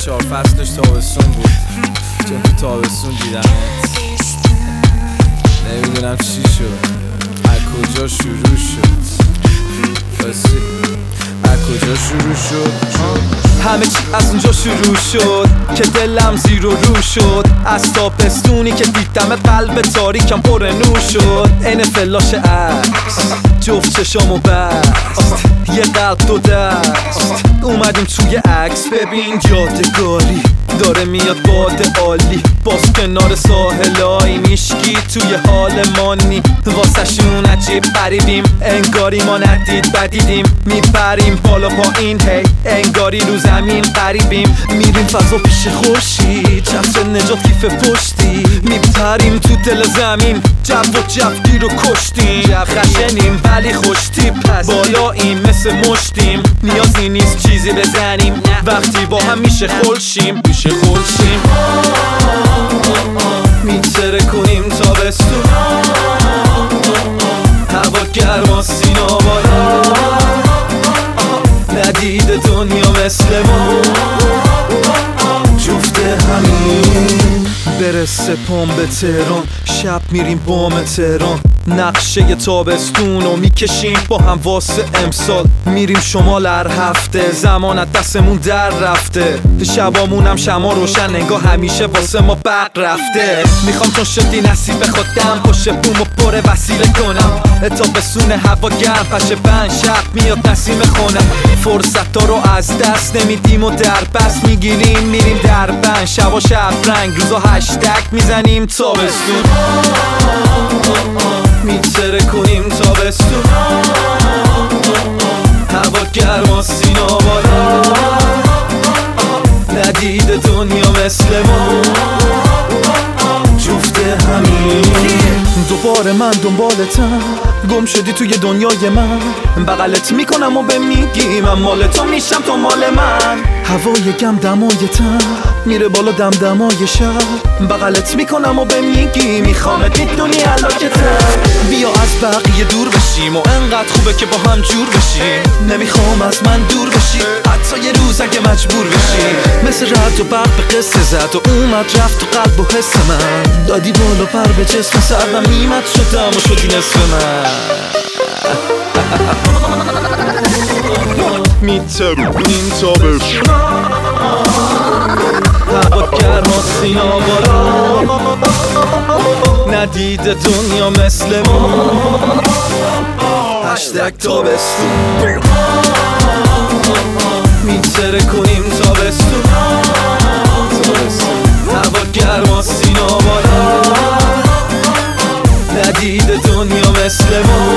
4 فصلش تابستون بود، چون تو تابستون دیدمت. نمیدونم چی شد، از کجا شروع شد، از کجا شروع شد. همه چی از اونجا شروع شد که دلم زیر و رو شد. از تابستونی که دیدم قلب تاریکم پر نور شد. این فلاش عکس جفت چشام و بست، یه قلب دو دست. اومدیم توی عکس، ببین یادگاری داره میاد باد عالی. باز کنار ساحلای میشکی توی حال مانی. واسه شون عجیب غریبیم، انگاری ما ندید بدیدیم. میپریم بالا پایین هی، انگاری رو زمین قریبیم. میریم فضا پیش خورشید، چتر نجات کیف پشتی. میپریم تو دل زمین، جو و جفگی رو کشتیم. جو خشنیم ولی خوش تیپ هستیم، بالاییم مثل مشتیم. نیازی نیست چیزی بزنیم، وقتی با هم میشه خلشیم. میتره کنیم تابستون، هوا گرما سینا بالا. ندید دنیا مثل ما، جفت همین. برسه پام به تهران، شب میریم بام تهران. نقشه تابستون رو میکشیم با هم واسه امسال. میریم شمال هر هفته، زمان از دستمون در رفته. شبامونم شما روشن، انگار همیشه واسه ما برق رفته. میخوام چون شدی نصیب خودم، پشت بومو پر وسیله کنم. تابستون هوا گرم، پشه بند شب میاد نسیم خونم. فرصت ها رو از دست نمیدیم و در بست میگیریم. میریم در بند، شبا شب رنگ، روزا هشتگ میزنیم تابستون. میتره کنیم تابستون، هوا گرما سینا بالا. ندید دنیا مثل ما، جفت همین. دوباره من دنبالتم، گم شدی توی دنیای من. بغلت میکنم و به میگی من مال تو میشم تو مال من. هوای گم دمایتم میره بالا دمدمای شب. بغلت میکنم و به میگی میخوامت میدونی علاکتم. بیا از بقیه دور بشیم و انقدر خوبه که با هم جور بشیم. نمیخوام از من دور بشی، حتی یه روز اگه مجبور بشی. مثل رد و برق به قصه زد و اومد رفت تو قلب و حس من. دادی بالا پر به جسم سرم میمد شدم و شدی نصف من. میترونیم تابستون، هوا گرما سینا بالا. ندید دنیا مثل ما، هشتگ تابستون. میتره کنیم تابستون، هوا گرما سینا بالا. ندید دنیا مثل ما،